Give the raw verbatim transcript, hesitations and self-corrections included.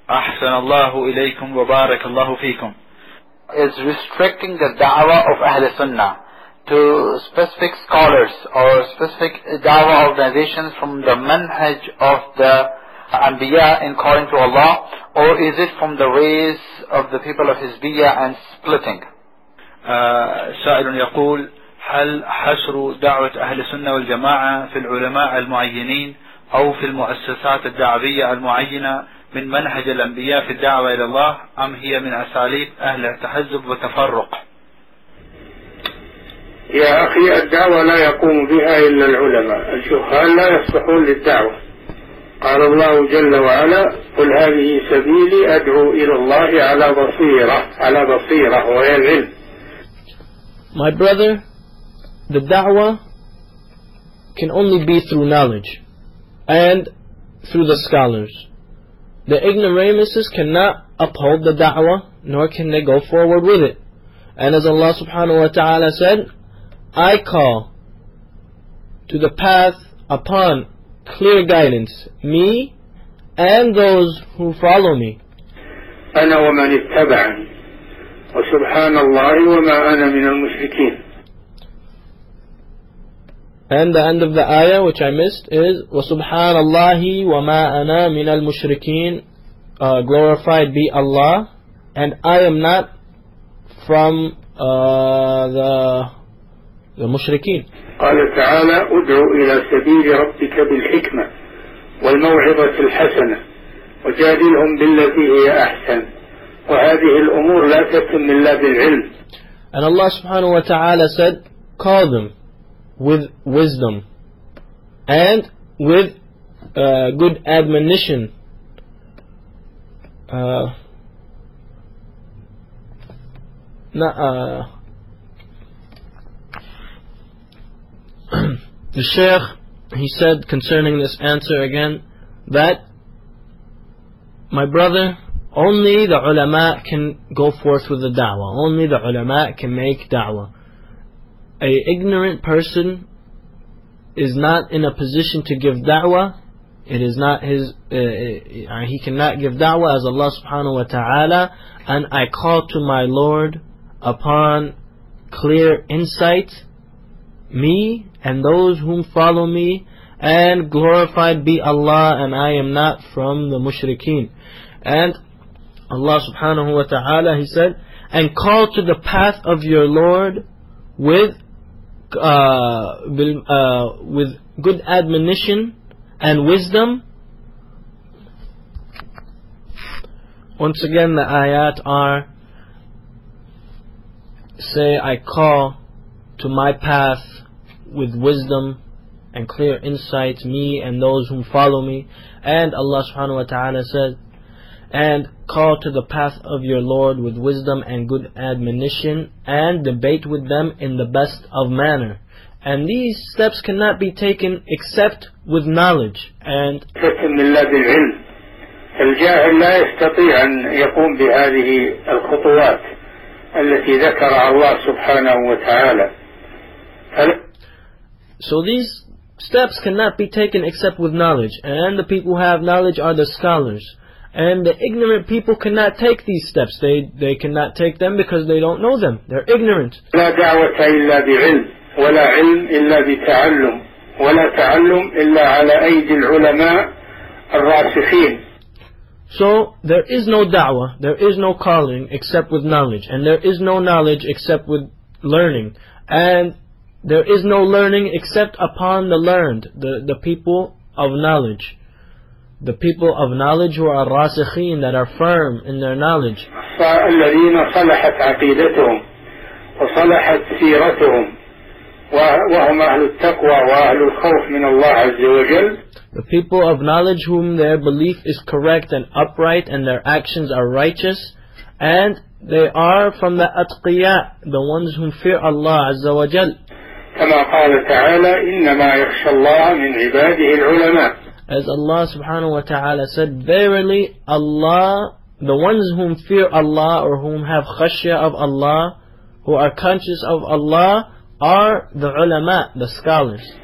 أحسن الله إليكم وبارك الله فيكم. Is restricting the da'wah of Ahl Sunnah to specific scholars or specific da'wah organizations from the manhaj of the Anbiya in calling to Allah, or is it from the ways of the people of Hizbiyya and splitting? آه سائل يقول: هل حشر دعوة أهل السنة والجماعة في العلماء المعينين أو في المؤسسات الدعوية المعينة من منهج الأنبياء في الدعوة إلى الله، أم هي من أساليب أهل التحزب والتفرق؟ يا أخي، الدعوة لا يقوم بها إلا العلماء، الجهال لا يصلحون للدعوة. قال الله جل وعلا: قل هذه سبيلي أدعو إلى الله على بصيرة على بصيرة وهي العلم. My brother, the da'wah can only be through knowledge and through the scholars. The ignoramuses cannot uphold the da'wah, nor can they go forward with it. And as Allah subhanahu wa ta'ala said, I call to the path upon clear guidance, me and those who follow me. أنا ومن اتبعني وسبحان الله وما أنا من المشركين. And the end of the ayah, which I missed, is وَسُبْحَانَ اللَّهِ وَمَا أَنَا مِنَ الْمُشْرِكِينَ. uh, Glorified be Allah, and I am not from uh, the the mushrikeen. قال تعالى: ادع إلى سبيل ربك بالحكمة والموعظة الحسنة وجادلهم بالتي هي أحسن وهذه الأمور لا تتم إلا بالعلم. And Allah subhanahu wa ta'ala said, call them with wisdom and with uh, good admonition. Uh, uh, the Shaykh, he said concerning this answer again, that my brother, only the ulama can go forth with the da'wah. Only the ulama can make da'wah. A ignorant person is not in a position to give da'wah. It is not his, uh, uh, he cannot give da'wah as Allah subhanahu wa ta'ala. And I call to my Lord upon clear insight, me and those whom follow me, and glorified be Allah, and I am not from the mushrikeen. And Allah subhanahu wa ta'ala, He said, and call to the path of your Lord with uh, uh, with good admonition and wisdom. Once again, the ayat are, say, I call to my path with wisdom and clear insight, me and those whom follow me. And Allah subhanahu wa ta'ala said, and call to the path of your Lord with wisdom and good admonition, and debate with them in the best of manner. And these steps cannot be taken except with knowledge. And الجاهل لا يستطيع أن يقوم بهذه الخطوات التي ذكرها الله سبحانه وتعالى. So these steps cannot be taken except with knowledge, and the people who have knowledge are the scholars. And the ignorant people cannot take these steps. They they cannot take them because they don't know them. They're ignorant. لا دعوة إلا بعلم ولا علم إلا بتعلم ولا تعلم إلا على أيدي العلماء الراسخين. So there is no da'wah, there is no calling except with knowledge, and there is no knowledge except with learning, and there is no learning except upon the learned, the the people of knowledge. The people of knowledge who are rasikhin, that are firm in their knowledge. الذين صلحت عقيدتهم وصلحت سيرتهم وهم أهل التقوى وأهل الخوف من الله عز وجل. The people of knowledge whom their belief is correct and upright and their actions are righteous, and they are from the atqiya, the ones whom fear Allah Azza wa Jal. كما قال تعالى إنما يخشى الله من عباده العلماء. As Allah subhanahu wa ta'ala said, verily Allah, the ones whom fear Allah or whom have khashya of Allah, who are conscious of Allah, are the ulama, the scholars.